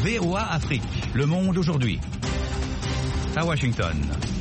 VOA Afrique, Le Monde aujourd'hui. À Washington.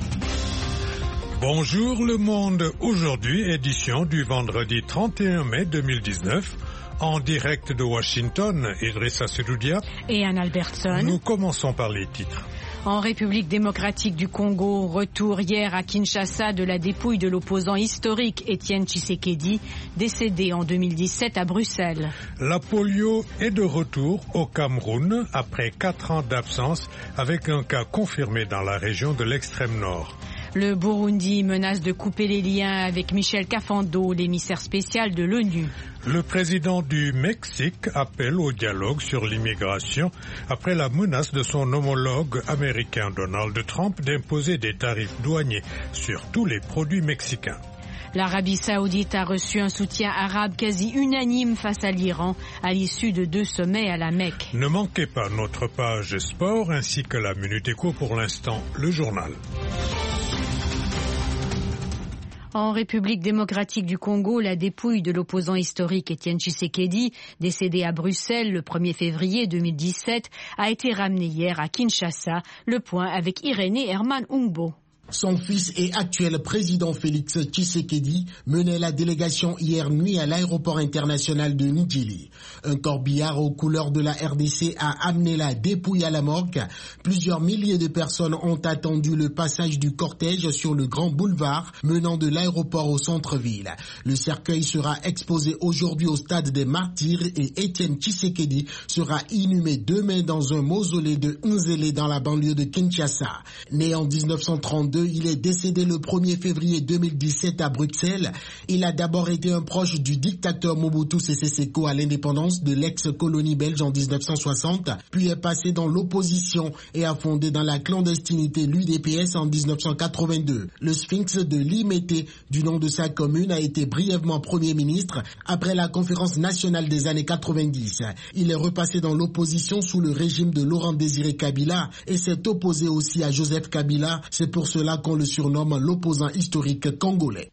Bonjour Le Monde aujourd'hui, édition du vendredi 31 mai 2019. En direct de Washington, Idrissa Sedoudia et Anne Albertson. Nous commençons par les titres. En République démocratique du Congo, retour hier à Kinshasa de la dépouille de l'opposant historique Étienne Tshisekedi, décédé en 2017 à Bruxelles. La polio est de retour au Cameroun après 4 ans d'absence avec un cas confirmé dans la région de l'extrême nord. Le Burundi menace de couper les liens avec Michel Kafando, l'émissaire spécial de l'ONU. Le président du Mexique appelle au dialogue sur l'immigration après la menace de son homologue américain Donald Trump d'imposer des tarifs douaniers sur tous les produits mexicains. L'Arabie Saoudite a reçu un soutien arabe quasi unanime face à l'Iran à l'issue de 2 sommets à la Mecque. Ne manquez pas notre page sport ainsi que la Minute Éco, pour l'instant le journal. En République démocratique du Congo, la dépouille de l'opposant historique Étienne Tshisekedi, décédé à Bruxelles le 1er février 2017, a été ramenée hier à Kinshasa. Le point avec Irénée Herman Ungbo. Son fils et actuel président Félix Tshisekedi menait la délégation hier nuit à l'aéroport international de Ndjili. Un corbillard aux couleurs de la RDC a amené la dépouille à la morgue. Plusieurs milliers de personnes ont attendu le passage du cortège sur le grand boulevard menant de l'aéroport au centre-ville. Le cercueil sera exposé aujourd'hui au stade des Martyrs et Étienne Tshisekedi sera inhumé demain dans un mausolée de Nzélé dans la banlieue de Kinshasa. Né en 1932, il est décédé le 1er février 2017 à Bruxelles. Il a d'abord été un proche du dictateur Mobutu Sese Seko à l'indépendance de l'ex-colonie belge en 1960, puis est passé dans l'opposition et a fondé dans la clandestinité l'UDPS en 1982. Le Sphinx de Limete, du nom de sa commune, a été brièvement Premier ministre après la conférence nationale des années 90. Il est repassé dans l'opposition sous le régime de Laurent Désiré Kabila et s'est opposé aussi à Joseph Kabila. C'est pour cela qu'on le surnomme l'opposant historique congolais.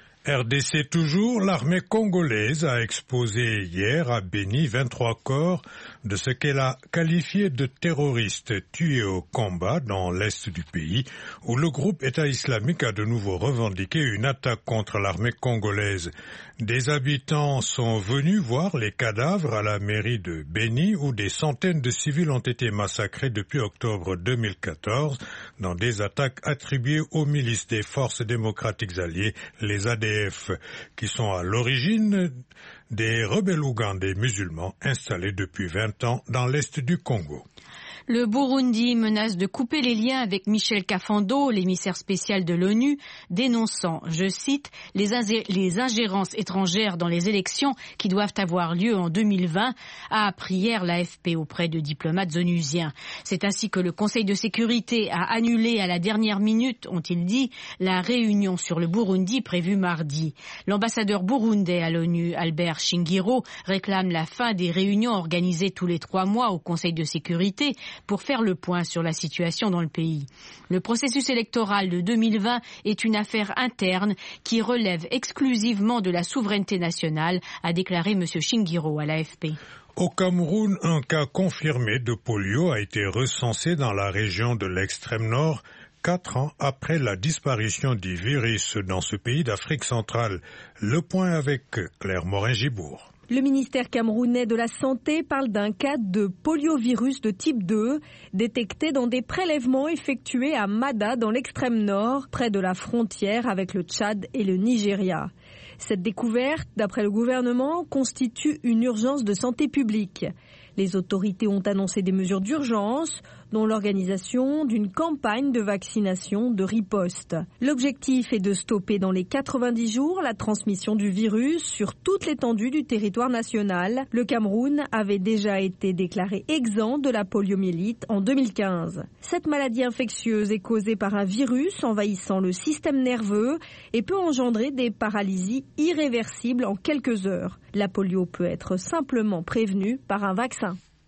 RDC toujours, l'armée congolaise a exposé hier à Béni 23 corps de ce qu'elle a qualifié de terroristes tués au combat dans l'est du pays, où le groupe État islamique a de nouveau revendiqué une attaque contre l'armée congolaise. Des habitants sont venus voir les cadavres à la mairie de Béni, où des centaines de civils ont été massacrés depuis octobre 2014 dans des attaques attribuées aux milices des forces démocratiques alliées, les ADF, qui sont à l'origine des rebelles ougandais musulmans installés depuis 20 ans dans l'est du Congo. Le Burundi menace de couper les liens avec Michel Kafando, l'émissaire spécial de l'ONU, dénonçant, je cite, les ingérences étrangères dans les élections qui doivent avoir lieu en 2020, a appris hier l'AFP auprès de diplomates onusiens. C'est ainsi que le Conseil de sécurité a annulé à la dernière minute, ont-ils dit, la réunion sur le Burundi prévue mardi. L'ambassadeur burundais à l'ONU, Albert Shingiro, réclame la fin des réunions organisées tous les 3 mois au Conseil de sécurité pour faire le point sur la situation dans le pays. Le processus électoral de 2020 est une affaire interne qui relève exclusivement de la souveraineté nationale, a déclaré M. Shingiro à l'AFP. Au Cameroun, un cas confirmé de polio a été recensé dans la région de l'extrême nord 4 ans après la disparition du virus dans ce pays d'Afrique centrale. Le point avec Claire Morin-Gibourg. Le ministère camerounais de la Santé parle d'un cas de poliovirus de type 2 détecté dans des prélèvements effectués à Mada dans l'extrême nord, près de la frontière avec le Tchad et le Nigeria. Cette découverte, d'après le gouvernement, constitue une urgence de santé publique. Les autorités ont annoncé des mesures d'urgence, dont l'organisation d'une campagne de vaccination de riposte. L'objectif est de stopper dans les 90 jours la transmission du virus sur toute l'étendue du territoire national. Le Cameroun avait déjà été déclaré exempt de la poliomyélite en 2015. Cette maladie infectieuse est causée par un virus envahissant le système nerveux et peut engendrer des paralysies irréversibles en quelques heures. La polio peut être simplement prévenue par un vaccin.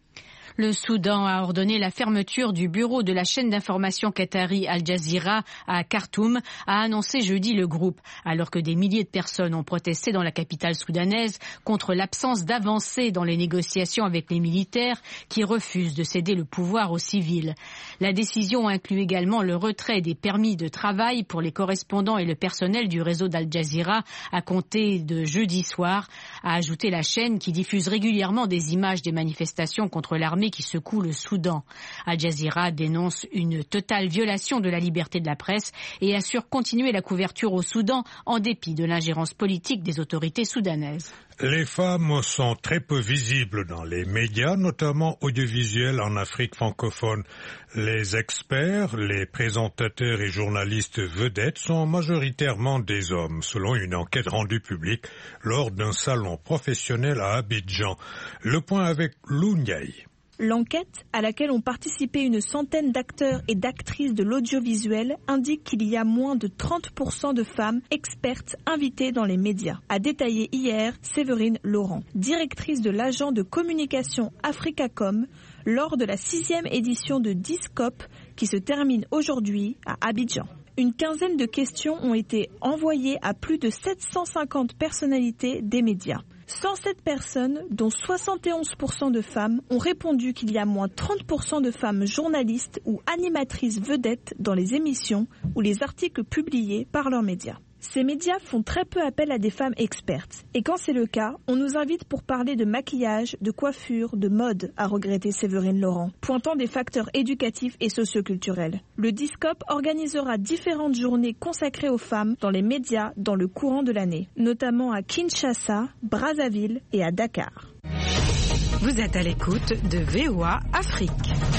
Le Soudan a ordonné la fermeture du bureau de la chaîne d'information qatari Al Jazeera à Khartoum, a annoncé jeudi le groupe, alors que des milliers de personnes ont protesté dans la capitale soudanaise contre l'absence d'avancée dans les négociations avec les militaires qui refusent de céder le pouvoir aux civils. La décision inclut également le retrait des permis de travail pour les correspondants et le personnel du réseau d'Al Jazeera à compter de jeudi soir, a ajouté la chaîne qui diffuse régulièrement des images des manifestations contre l'armée qui secoue le Soudan. Al Jazeera dénonce une totale violation de la liberté de la presse et assure continuer la couverture au Soudan en dépit de l'ingérence politique des autorités soudanaises. Les femmes sont très peu visibles dans les médias, notamment audiovisuels en Afrique francophone. Les experts, les présentateurs et journalistes vedettes sont majoritairement des hommes, selon une enquête rendue publique lors d'un salon professionnel à Abidjan. Le point avec Lou Ndiaye. L'enquête, à laquelle ont participé une centaine d'acteurs et d'actrices de l'audiovisuel, indique qu'il y a moins de 30% de femmes expertes invitées dans les médias, a détaillé hier Séverine Laurent, directrice de l'agent de communication Africacom, lors de la 6e édition de Discop qui se termine aujourd'hui à Abidjan. Une quinzaine de questions ont été envoyées à plus de 750 personnalités des médias. 107 personnes, dont 71% de femmes, ont répondu qu'il y a moins 30% de femmes journalistes ou animatrices vedettes dans les émissions ou les articles publiés par leurs médias. Ces médias font très peu appel à des femmes expertes. Et quand c'est le cas, on nous invite pour parler de maquillage, de coiffure, de mode, a regretté Séverine Laurent, pointant des facteurs éducatifs et socioculturels. Le Discop organisera différentes journées consacrées aux femmes dans les médias dans le courant de l'année, notamment à Kinshasa, Brazzaville et à Dakar. Vous êtes à l'écoute de VOA Afrique.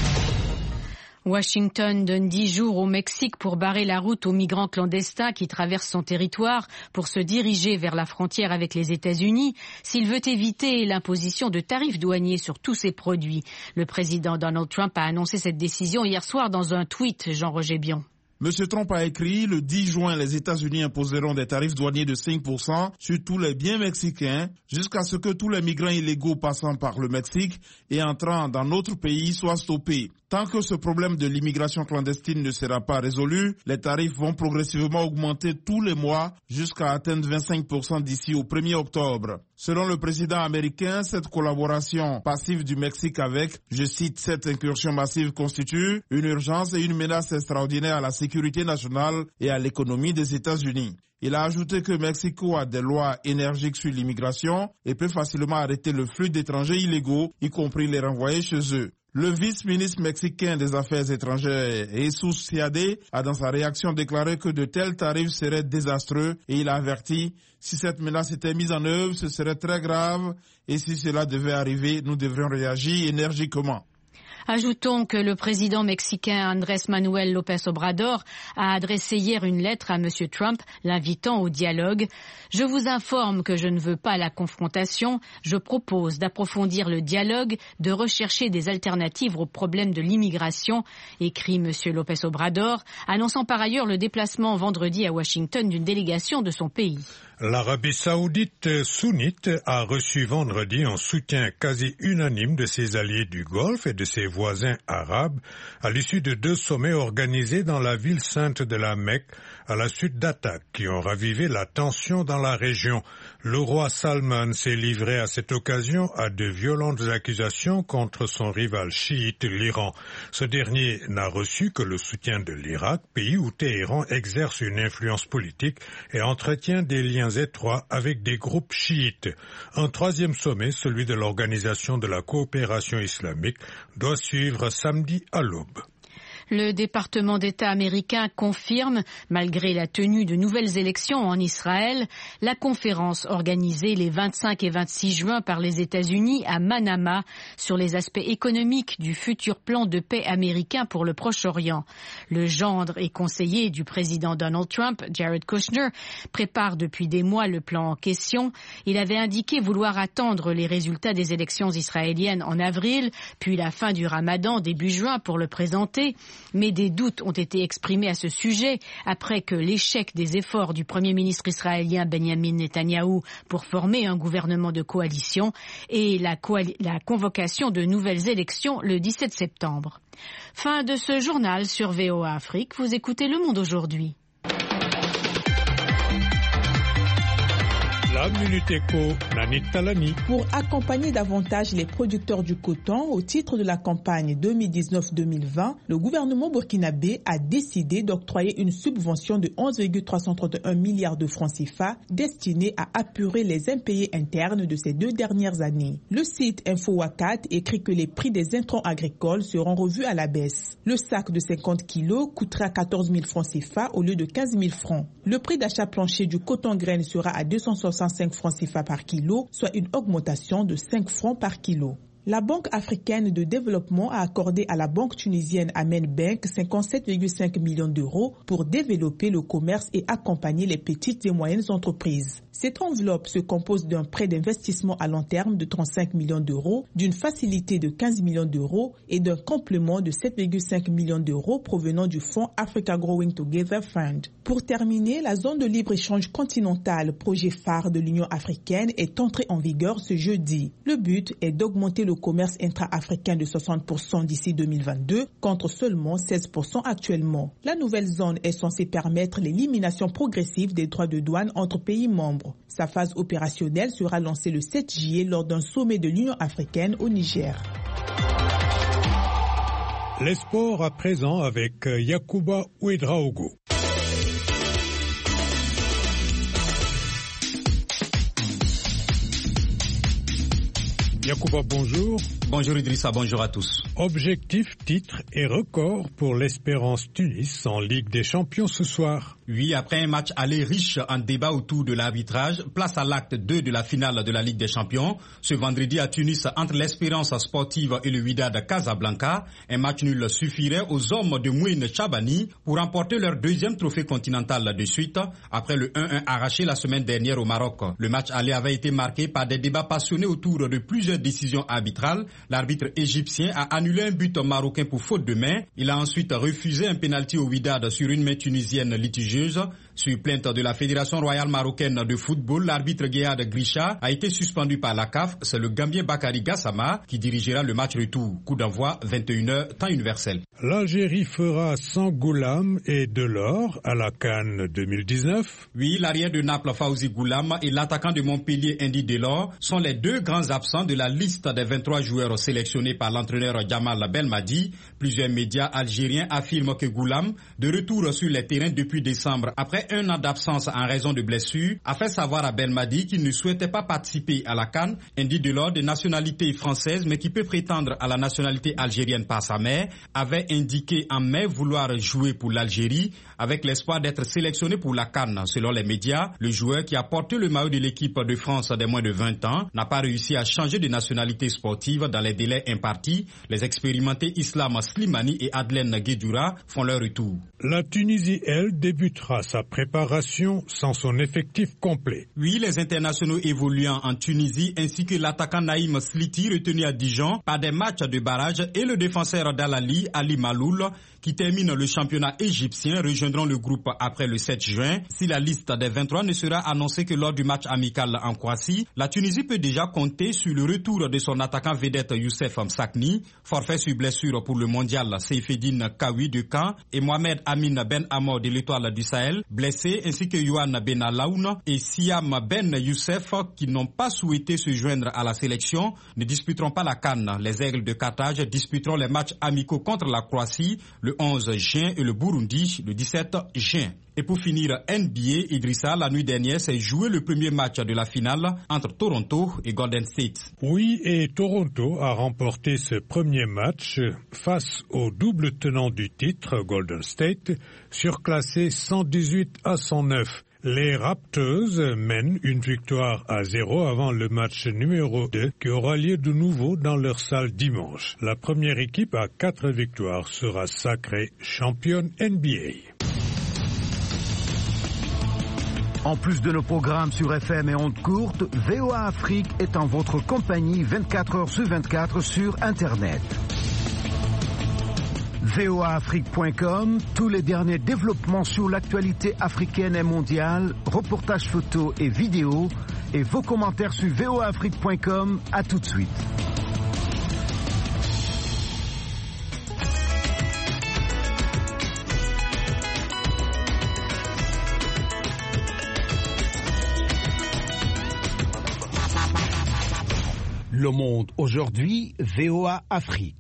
Washington donne 10 jours au Mexique pour barrer la route aux migrants clandestins qui traversent son territoire pour se diriger vers la frontière avec les États-Unis s'il veut éviter l'imposition de tarifs douaniers sur tous ses produits. Le président Donald Trump a annoncé cette décision hier soir dans un tweet, Jean-Roger Bion. M. Trump a écrit, le 10 juin, les États-Unis imposeront des tarifs douaniers de 5% sur tous les biens mexicains jusqu'à ce que tous les migrants illégaux passant par le Mexique et entrant dans notre pays soient stoppés. Tant que ce problème de l'immigration clandestine ne sera pas résolu, les tarifs vont progressivement augmenter tous les mois jusqu'à atteindre 25% d'ici au 1er octobre. Selon le président américain, cette collaboration passive du Mexique avec, je cite, cette incursion massive constitue une urgence et une menace extraordinaire à la sécurité nationale et à l'économie des États-Unis. Il a ajouté que Mexico a des lois énergiques sur l'immigration et peut facilement arrêter le flux d'étrangers illégaux, y compris les renvoyer chez eux. Le vice-ministre mexicain des Affaires étrangères, Jesus Seade, a dans sa réaction déclaré que de tels tarifs seraient désastreux et il a averti, si cette menace était mise en œuvre, ce serait très grave et si cela devait arriver, nous devrions réagir énergiquement. Ajoutons que le président mexicain Andrés Manuel López Obrador a adressé hier une lettre à M. Trump, l'invitant au dialogue. Je vous informe que je ne veux pas la confrontation. Je propose d'approfondir le dialogue, de rechercher des alternatives aux problèmes de l'immigration, écrit M. López Obrador, annonçant par ailleurs le déplacement vendredi à Washington d'une délégation de son pays. L'Arabie saoudite sunnite a reçu vendredi un soutien quasi unanime de ses alliés du Golfe et de ses voisins arabes à l'issue de 2 sommets organisés dans la ville sainte de la Mecque à la suite d'attaques qui ont ravivé la tension dans la région. Le roi Salman s'est livré à cette occasion à de violentes accusations contre son rival chiite, l'Iran. Ce dernier n'a reçu que le soutien de l'Irak, pays où Téhéran exerce une influence politique et entretient des liens étroits avec des groupes chiites. Un 3e sommet, celui de l'Organisation de la coopération islamique, doit suivre samedi à l'aube. Le département d'État américain confirme, malgré la tenue de nouvelles élections en Israël, la conférence organisée les 25 et 26 juin par les États-Unis à Manama sur les aspects économiques du futur plan de paix américain pour le Proche-Orient. Le gendre et conseiller du président Donald Trump, Jared Kushner, prépare depuis des mois le plan en question. Il avait indiqué vouloir attendre les résultats des élections israéliennes en avril, puis la fin du Ramadan début juin pour le présenter. Mais des doutes ont été exprimés à ce sujet après que l'échec des efforts du Premier ministre israélien Benjamin Netanyahou pour former un gouvernement de coalition et la convocation de nouvelles élections le 17 septembre. Fin de ce journal sur VOA Afrique. Vous écoutez Le Monde aujourd'hui. La Minute Éco, Nanit Talani. Pour accompagner davantage les producteurs du coton au titre de la campagne 2019-2020, le gouvernement burkinabé a décidé d'octroyer une subvention de 11,331 milliards de francs CFA destinée à apurer les impayés internes de ces 2 dernières années. Le site InfoWakat écrit que les prix des intrants agricoles seront revus à la baisse. Le sac de 50 kilos coûtera 14 000 francs CFA au lieu de 15 000 francs. Le prix d'achat plancher du coton graine sera à 265 francs CFA par kilo, soit une augmentation de 5 francs par kilo. La Banque africaine de développement a accordé à la banque tunisienne Amen Bank 57,5 millions d'euros pour développer le commerce et accompagner les petites et moyennes entreprises. Cette enveloppe se compose d'un prêt d'investissement à long terme de 35 millions d'euros, d'une facilité de 15 millions d'euros et d'un complément de 7,5 millions d'euros provenant du fonds Africa Growing Together Fund. Pour terminer, la zone de libre-échange continentale, projet phare de l'Union africaine, est entrée en vigueur ce jeudi. Le but est d'augmenter le commerce intra-africain de 60% d'ici 2022 contre seulement 16% actuellement. La nouvelle zone est censée permettre l'élimination progressive des droits de douane entre pays membres. Sa phase opérationnelle sera lancée le 7 juillet lors d'un sommet de l'Union africaine au Niger. Les sports à présent avec Yacouba Ouedraogo. Yacouba, bonjour. Bonjour Idrissa, bonjour à tous. Objectif, titre et record pour l'Espérance Tunis en Ligue des Champions ce soir. Oui, après un match aller riche en débat autour de l'arbitrage, place à l'acte 2 de la finale de la Ligue des Champions. Ce vendredi à Tunis, entre l'Espérance sportive et le Wydad Casablanca, un match nul suffirait aux hommes de Mouine Chabani pour remporter leur 2e trophée continental de suite, après le 1-1 arraché la semaine dernière au Maroc. Le match aller avait été marqué par des débats passionnés autour de plusieurs décisions arbitrales. L'arbitre égyptien a annulé un but marocain pour faute de main. Il a ensuite refusé un pénalty au Wydad sur une main tunisienne litigieuse. Sur plainte de la Fédération royale marocaine de football, l'arbitre Guéad Grisha a été suspendu par la CAF. C'est le Gambien Bakary Gassama qui dirigera le match retour. Coup d'envoi 21h, temps universel. L'Algérie fera sans Goulam et Delors à la CAN 2019. Oui, l'arrière de Naples Fawzi Goulam et l'attaquant de Montpellier Indy Delors sont les 2 grands absents de la liste des 23 joueurs sélectionnés par l'entraîneur Jamal Belmadi. Plusieurs médias algériens affirment que Goulam, de retour sur les terrains depuis décembre après un an d'absence en raison de blessures, a fait savoir à Belmadi qu'il ne souhaitait pas participer à la CAN. Indy Delors, de nationalité française mais qui peut prétendre à la nationalité algérienne par sa mère, avait indiqué en mai vouloir jouer pour l'Algérie avec l'espoir d'être sélectionné pour la CAN. Selon les médias, le joueur qui a porté le maillot de l'équipe de France des moins de 20 ans n'a pas réussi à changer de nationalité sportive dans les délais impartis. Les expérimentés Islam Slimani et Adlène Guédura font leur retour. La Tunisie, elle, débutera sa préparation sans son effectif complet. Oui, les internationaux évoluant en Tunisie ainsi que l'attaquant Naïm Sliti retenu à Dijon par des matchs de barrage et le défenseur d'Al-Ali, Ali Maloul, qui termine le championnat égyptien, rejoindront le groupe après le 7 juin. Si la liste des 23 ne sera annoncée que lors du match amical en Croatie, la Tunisie peut déjà compter sur le retour de son attaquant vedette Youssef Msakni, forfait sur blessure pour le mondial Seyfeddine Kawi de Caen et Mohamed Amin Ben Amor de l'Étoile du Sahel, blessé, ainsi que Yohan Ben Alaoun et Siam Ben Youssef qui n'ont pas souhaité se joindre à la sélection, ne disputeront pas la CAN. Les Aigles de Carthage disputeront les matchs amicaux contre la Croatie le 11 juin et le Burundi le 17 juin. Et pour finir, NBA, Idrissa, la nuit dernière, s'est joué le premier match de la finale entre Toronto et Golden State. Oui, et Toronto a remporté ce premier match face au double tenant du titre, Golden State, surclassé 118-109. Les Raptors mènent une victoire à 0 avant le match numéro 2 qui aura lieu de nouveau dans leur salle dimanche. La première équipe à 4 victoires sera sacrée championne NBA. En plus de nos programmes sur FM et ondes courtes, VOA Afrique est en votre compagnie 24 heures sur 24 sur Internet. voaafrique.com, tous les derniers développements sur l'actualité africaine et mondiale, reportages photos et vidéos, et vos commentaires sur voaafrique.com. À tout de suite. Le Monde aujourd'hui, VOA Afrique.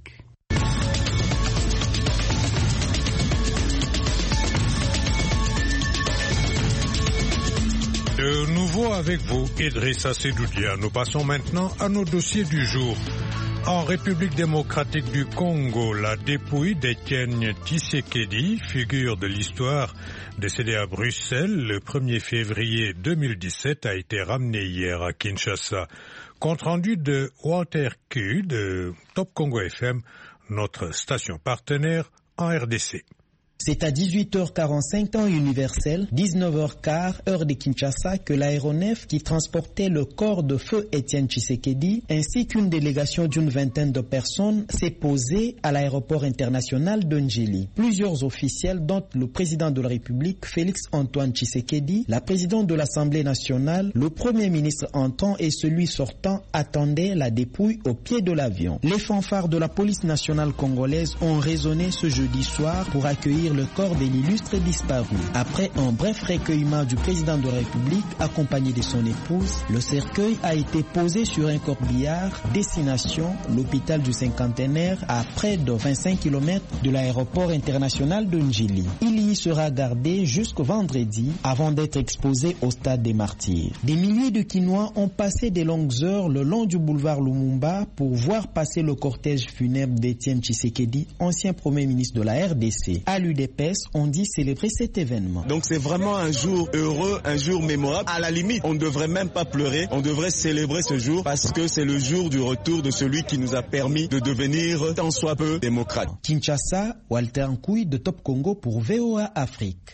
De nouveau avec vous, Idrissa Sedoudia. Nous passons maintenant à nos dossiers du jour. En République démocratique du Congo, la dépouille d'Étienne Tshisekedi, figure de l'histoire décédé à Bruxelles le 1er février 2017, a été ramenée hier à Kinshasa. Compte rendu de Walter Q de Top Congo FM, notre station partenaire en RDC. C'est à 18h45 temps universel, 19h15 heure de Kinshasa, que l'aéronef qui transportait le corps de feu Étienne Tshisekedi ainsi qu'une délégation d'une vingtaine de personnes s'est posée à l'aéroport international de Njili. Plusieurs officiels, dont le président de la République Félix Antoine Tshisekedi, la présidente de l'Assemblée nationale, le premier ministre entrant et celui sortant attendaient la dépouille au pied de l'avion. Les fanfares de la police nationale congolaise ont résonné ce jeudi soir pour accueillir le corps de l'illustre disparu. Après un bref recueillement du président de la République accompagné de son épouse, le cercueil a été posé sur un corbillard, destination l'hôpital du Cinquantenaire à près de 25 km de l'aéroport international de Njili. Il y sera gardé jusqu'au vendredi avant d'être exposé au stade des Martyrs. Des milliers de Kinois ont passé des longues heures le long du boulevard Lumumba pour voir passer le cortège funèbre d'Étienne Tshisekedi, ancien premier ministre de la RDC. À l'UDPS, on dit célébrer cet événement. Donc c'est vraiment un jour heureux, un jour mémorable. À la limite, on ne devrait même pas pleurer, on devrait célébrer ce jour parce que c'est le jour du retour de celui qui nous a permis de devenir tant soit peu démocrate. Kinshasa, Walter Nkouy de Top Congo pour VOA Afrique.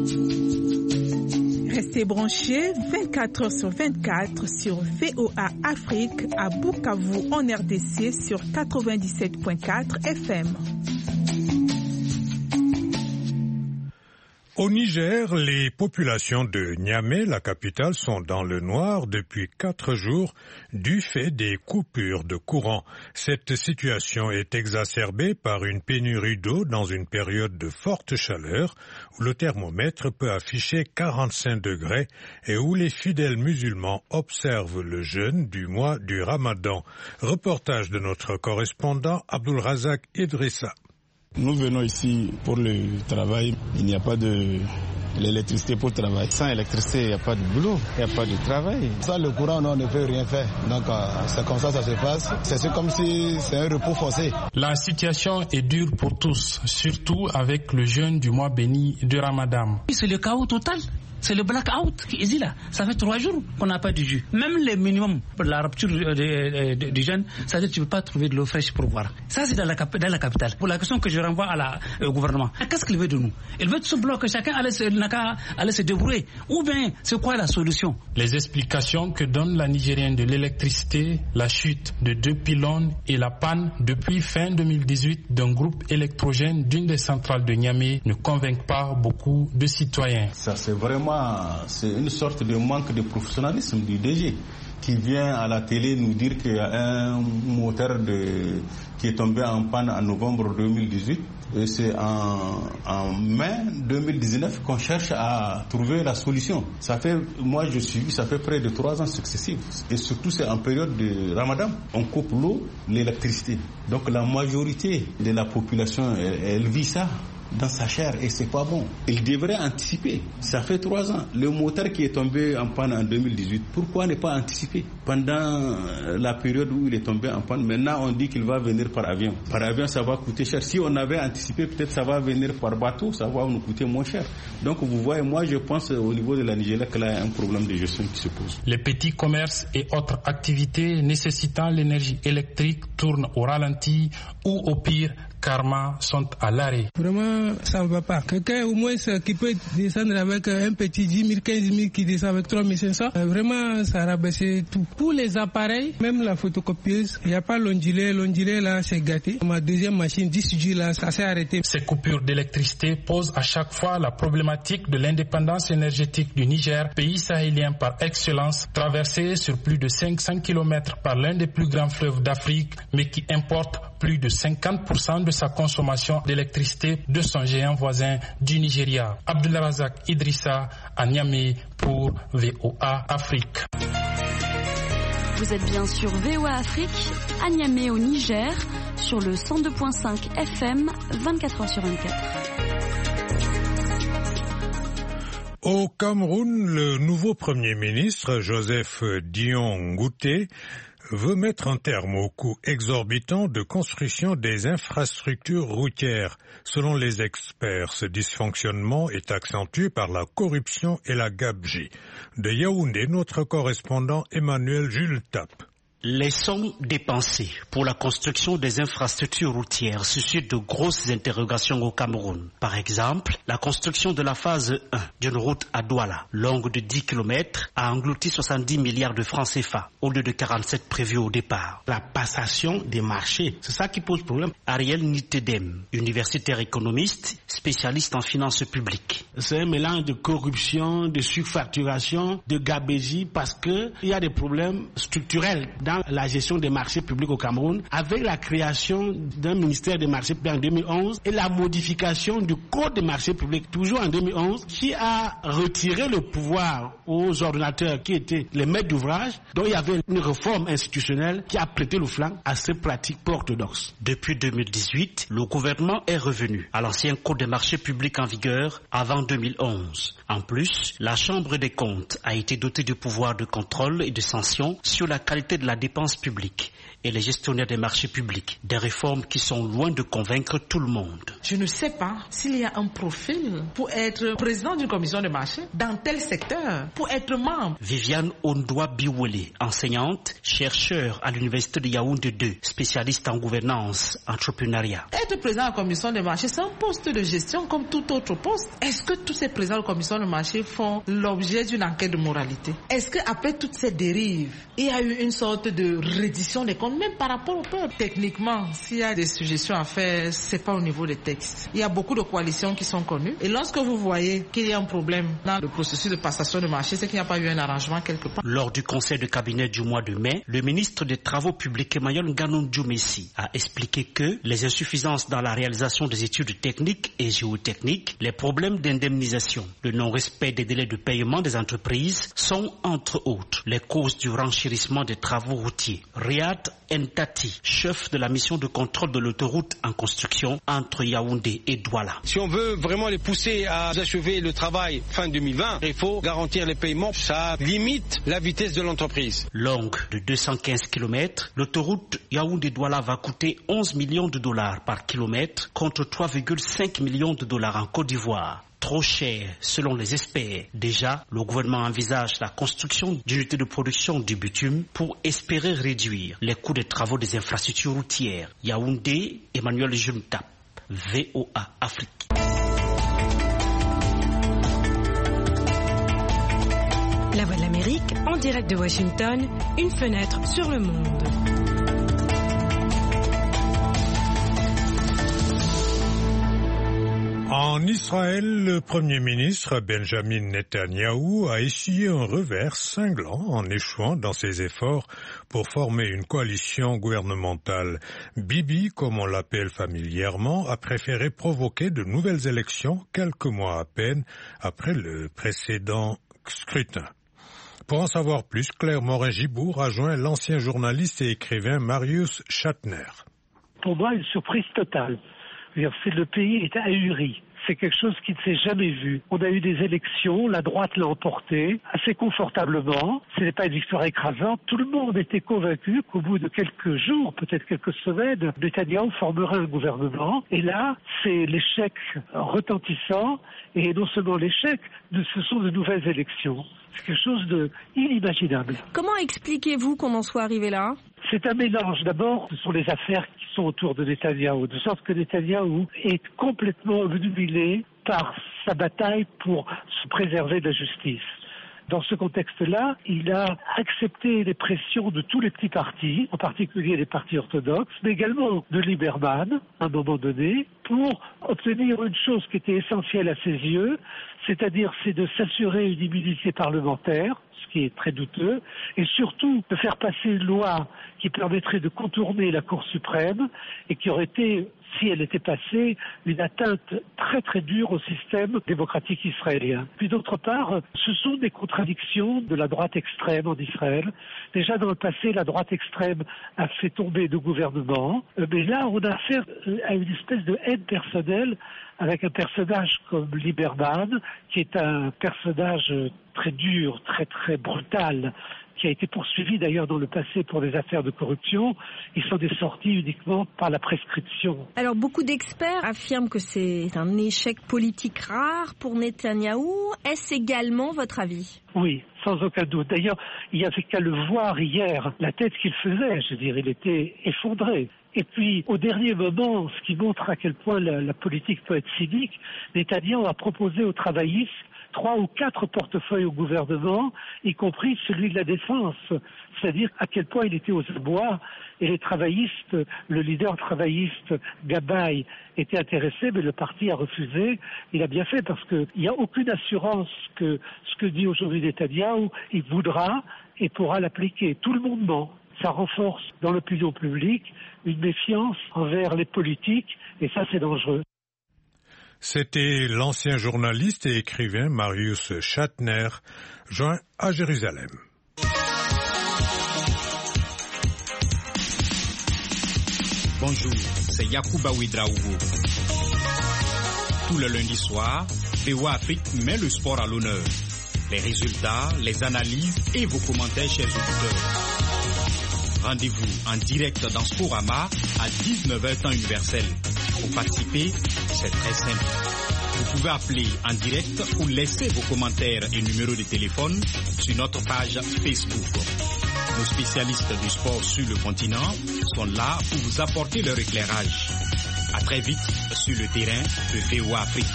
Restez branchés 24h/24 sur VOA Afrique à Bukavu en RDC sur 97.4 FM. Au Niger, les populations de Niamey, la capitale, sont dans le noir depuis 4 jours du fait des coupures de courant. Cette situation est exacerbée par une pénurie d'eau dans une période de forte chaleur où le thermomètre peut afficher 45 degrés et où les fidèles musulmans observent le jeûne du mois du Ramadan. Reportage de notre correspondant Abdul Razak Idrissa. Nous venons ici pour le travail. Il n'y a pas de l'électricité pour travailler. Sans électricité, il n'y a pas de boulot, il n'y a pas de travail. Sans le courant, on ne peut rien faire. Donc c'est comme ça se passe. C'est comme si c'est un repos forcé. La situation est dure pour tous, surtout avec le jeûne du mois béni de Ramadan. C'est le chaos total. C'est le blackout qui est là. Ça fait 3 jours qu'on n'a pas de jus. Même le minimum pour la rupture du jeûne, c'est-à-dire que tu ne peux pas trouver de l'eau fraîche pour boire. Ça, c'est dans la capitale. Pour la question que je renvoie au gouvernement. Qu'est-ce qu'il veut de nous? Il veut ce bloc que chacun allait se débrouiller. Ou bien, c'est quoi la solution? Les explications que donne la Nigérienne de l'électricité, la chute de 2 pylônes et la panne depuis fin 2018 d'un groupe électrogène d'une des centrales de Niamey ne convainquent pas beaucoup de citoyens. Ça, c'est une sorte de manque de professionnalisme du DG qui vient à la télé nous dire qu'il y a un moteur qui est tombé en panne en novembre 2018 et c'est en mai 2019 qu'on cherche à trouver la solution. Ça fait près de 3 ans successifs et surtout c'est en période de Ramadan. On coupe l'eau, l'électricité. Donc la majorité de la population, elle vit ça dans sa chair et c'est pas bon. Il devrait anticiper. Ça fait 3 ans. Le moteur qui est tombé en panne en 2018, pourquoi ne pas anticiper? Pendant la période où il est tombé en panne, maintenant on dit qu'il va venir par avion. Par avion, ça va coûter cher. Si on avait anticipé, peut-être ça va venir par bateau, ça va nous coûter moins cher. Donc vous voyez, moi je pense au niveau de la Nigeria que là il y a un problème de gestion qui se pose. Les petits commerces et autres activités nécessitant l'énergie électrique tournent au ralenti ou au pire Karma sont à l'arrêt. Vraiment, ça ne va pas. Quelqu'un au moins qui peut descendre avec un petit 10 000, 15 000 qui descend avec 3 500, vraiment ça a rabaissé tout. Pour les appareils, même la photocopieuse, il n'y a pas l'ondulé. L'ondulé là, c'est gâté. Ma deuxième machine 10G là, ça s'est arrêté. Ces coupures d'électricité posent à chaque fois la problématique de l'indépendance énergétique du Niger, pays sahélien par excellence, traversé sur plus de 500 km par l'un des plus grands fleuves d'Afrique, mais qui importe plus de 50% de sa consommation d'électricité de son géant voisin du Nigeria. Abdulrazak Idrissa à Niamey pour VOA Afrique. Vous êtes bien sur VOA Afrique, à Niamey au Niger, sur le 102.5 FM, 24h sur 24. Au Cameroun, le nouveau Premier ministre, Joseph Dion Ngouté, veut mettre un terme au coût exorbitant de construction des infrastructures routières. Selon les experts, ce dysfonctionnement est accentué par la corruption et la gabegie. De Yaoundé, notre correspondant Emmanuel Jules Tape. Les sommes dépensées pour la construction des infrastructures routières suscitent de grosses interrogations au Cameroun. Par exemple, la construction de la phase 1 d'une route à Douala, longue de 10 km, a englouti 70 milliards de francs CFA, au lieu de 47 prévus au départ. La passation des marchés, c'est ça qui pose problème. Ariel Nitedem, universitaire économiste, spécialiste en finances publiques. C'est un mélange de corruption, de surfacturation, de gabegie, parce qu'il y a des problèmes structurels dans la gestion des marchés publics au Cameroun, avec la création d'un ministère des marchés publics en 2011 et la modification du code des marchés publics, toujours en 2011, qui a retiré le pouvoir aux ordonnateurs qui étaient les maîtres d'ouvrage. Donc il y avait une réforme institutionnelle qui a prêté le flanc à ces pratiques peu orthodoxes. Depuis 2018, le gouvernement est revenu à l'ancien code des marchés publics en vigueur avant 2011. En plus, la Chambre des comptes a été dotée du pouvoir de contrôle et de sanction sur la qualité de la dépense publique et les gestionnaires des marchés publics, des réformes qui sont loin de convaincre tout le monde. Je ne sais pas s'il y a un profil pour être président d'une commission de marché dans tel secteur, pour être membre. Viviane Ondoa Biwele, enseignante, chercheur à l'université de Yaoundé 2, spécialiste en gouvernance, entrepreneuriat. Être président de la commission de marché, c'est un poste de gestion comme tout autre poste. Est-ce que tous ces présidents de commission de marché font l'objet d'une enquête de moralité? Est-ce qu'après toutes ces dérives, il y a eu une sorte de reddition des comptes, même par rapport au peuple? Techniquement, s'il y a des suggestions à faire, c'est pas au niveau des textes. Il y a beaucoup de coalitions qui sont connues. Et lorsque vous voyez qu'il y a un problème dans le processus de passation de marché, c'est qu'il n'y a pas eu un arrangement quelque part. Lors du conseil de cabinet du mois de mai, le ministre des Travaux publics Emmanuel Nganou Messi a expliqué que les insuffisances dans la réalisation des études techniques et géotechniques, les problèmes d'indemnisation, le non-respect des délais de paiement des entreprises sont entre autres les causes du renchérissement des travaux routiers. Riyad Ntati, chef de la mission de contrôle de l'autoroute en construction entre Yaoundé et Douala. Si on veut vraiment les pousser à achever le travail fin 2020, il faut garantir les paiements. Ça limite la vitesse de l'entreprise. Longue de 215 km, l'autoroute Yaoundé-Douala va coûter 11 millions de dollars par kilomètre contre 3,5 millions de dollars en Côte d'Ivoire. Trop cher, selon les experts. Déjà, le gouvernement envisage la construction d'unités de production du bitume pour espérer réduire les coûts des travaux des infrastructures routières. Yaoundé, Emmanuel Juntap, VOA Afrique. La Voix de l'Amérique, en direct de Washington, une fenêtre sur le monde. En Israël, le Premier ministre Benjamin Netanyahou a essuyé un revers cinglant en échouant dans ses efforts pour former une coalition gouvernementale. Bibi, comme on l'appelle familièrement, a préféré provoquer de nouvelles élections quelques mois à peine après le précédent scrutin. Pour en savoir plus, Claire Morin-Gibour a joint l'ancien journaliste et écrivain Marius Shatner. Pour moi, une surprise totale. Le pays est ahuri. C'est quelque chose qui ne s'est jamais vu. On a eu des élections, la droite l'a emporté assez confortablement. Ce n'est pas une victoire écrasante. Tout le monde était convaincu qu'au bout de quelques jours, peut-être quelques semaines, Netanyahou formerait un gouvernement. Et là, c'est l'échec retentissant. Et non seulement l'échec, ce sont de nouvelles élections. C'est quelque chose d'inimaginable. Comment expliquez-vous qu'on en soit arrivé là ? C'est un mélange. D'abord, ce sont les affaires qui sont autour de Netanyahou, de sorte que Netanyahou est complètement obnubilé par sa bataille pour se préserver de la justice. Dans ce contexte-là, il a accepté les pressions de tous les petits partis, en particulier les partis orthodoxes, mais également de Lieberman, à un moment donné, pour obtenir une chose qui était essentielle à ses yeux, c'est-à-dire c'est de s'assurer une immunité parlementaire, ce qui est très douteux, et surtout de faire passer une loi qui permettrait de contourner la Cour suprême et qui aurait été, si elle était passée, une atteinte très très dure au système démocratique israélien. Puis d'autre part, ce sont des contradictions de la droite extrême en Israël. Déjà dans le passé, la droite extrême a fait tomber de gouvernements, mais là on a affaire à une espèce de haine personnelle avec un personnage comme Lieberman, qui est un personnage très dur, très très brutal, qui a été poursuivi d'ailleurs dans le passé pour des affaires de corruption. Il s'en est sorti uniquement par la prescription. Alors beaucoup d'experts affirment que c'est un échec politique rare pour Netanyahou. Est-ce également votre avis ? Oui, sans aucun doute. D'ailleurs, il n'y avait qu'à le voir hier, la tête qu'il faisait, je veux dire, il était effondré. Et puis, au dernier moment, ce qui montre à quel point la politique peut être cynique, Netanyahou a proposé aux travaillistes 3 ou 4 portefeuilles au gouvernement, y compris celui de la défense. C'est-à-dire à quel point il était aux abois, et les travaillistes, le leader travailliste Gabay était intéressé, mais le parti a refusé. Il a bien fait parce qu'il n'y a aucune assurance que ce que dit aujourd'hui Netanyahou, il voudra et pourra l'appliquer. Tout le monde ment. Ça renforce dans l'opinion publique une méfiance envers les politiques, et ça c'est dangereux. C'était l'ancien journaliste et écrivain Marius Shatner, joint à Jérusalem. Bonjour, c'est Yacouba Ouedraogo. Tout le lundi soir, VOA Afrique met le sport à l'honneur. Les résultats, les analyses et vos commentaires, chers auditeurs. Rendez-vous en direct dans Sporama à 19h temps universel. Pour participer, c'est très simple. Vous pouvez appeler en direct ou laisser vos commentaires et numéros de téléphone sur notre page Facebook. Nos spécialistes du sport sur le continent sont là pour vous apporter leur éclairage. À très vite sur le terrain de VOA Afrique.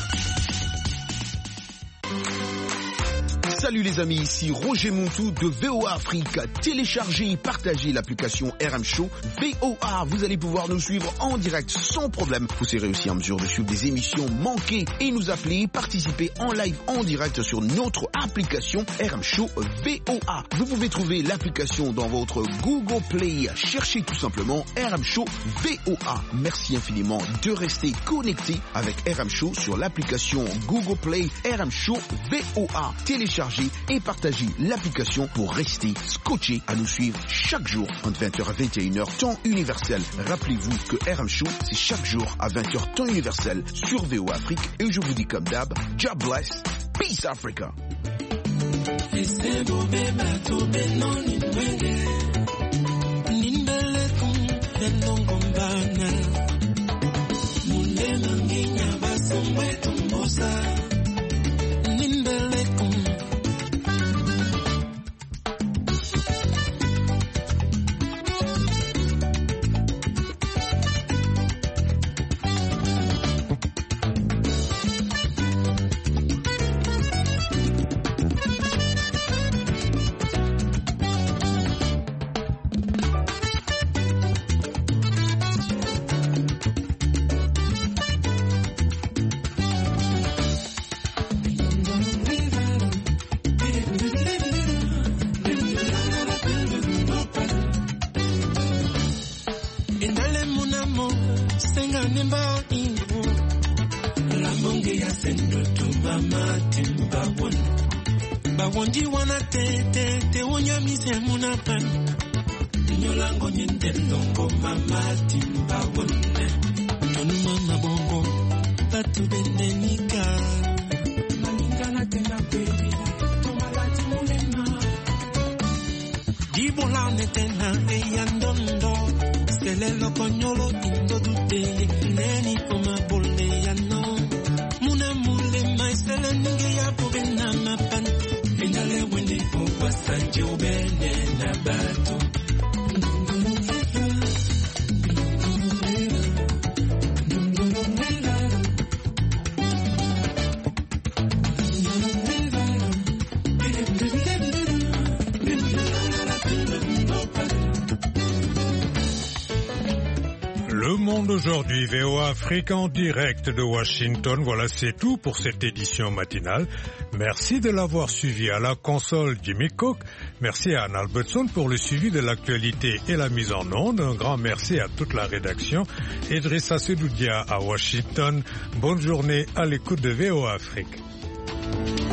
Salut les amis, ici Roger Montou de VOA Afrique. Téléchargez et partagez l'application RM Show VOA. Vous allez pouvoir nous suivre en direct sans problème. Vous serez aussi en mesure de suivre des émissions manquées et nous appeler, participer en live en direct sur notre application RM Show VOA. Vous pouvez trouver l'application dans votre Google Play. Cherchez tout simplement RM Show VOA. Merci infiniment de rester connecté avec RM Show sur l'application Google Play RM Show VOA. Téléchargez et partagez l'application pour rester scotché à nous suivre chaque jour entre 20h à 21h temps universel. Rappelez-vous que RM Show c'est chaque jour à 20h temps universel sur VOA Afrique et je vous dis comme d'hab, God bless, peace Africa. Bawondi wana te wonya mise muna pan Nyolango nyente longo mama timba wone Tonu mama bongo Batu bende nika Malingana tena baby Tomalati mulema Dibolane tena eyandondo Selelo konyolo indo dute Neni koma bole yano Muna mule maisele ninge ya pobena mapan Indale wende kwa sajo bene na bato aujourd'hui. VOA Afrique en direct de Washington. Voilà, c'est tout pour cette édition matinale. Merci de l'avoir suivi. À la console, Jimmy Cook. Merci à Anne Albertson pour le suivi de l'actualité et la mise en onde. Un grand merci à toute la rédaction. Idrissa Sedoudia à Washington. Bonne journée à l'écoute de VOA Afrique.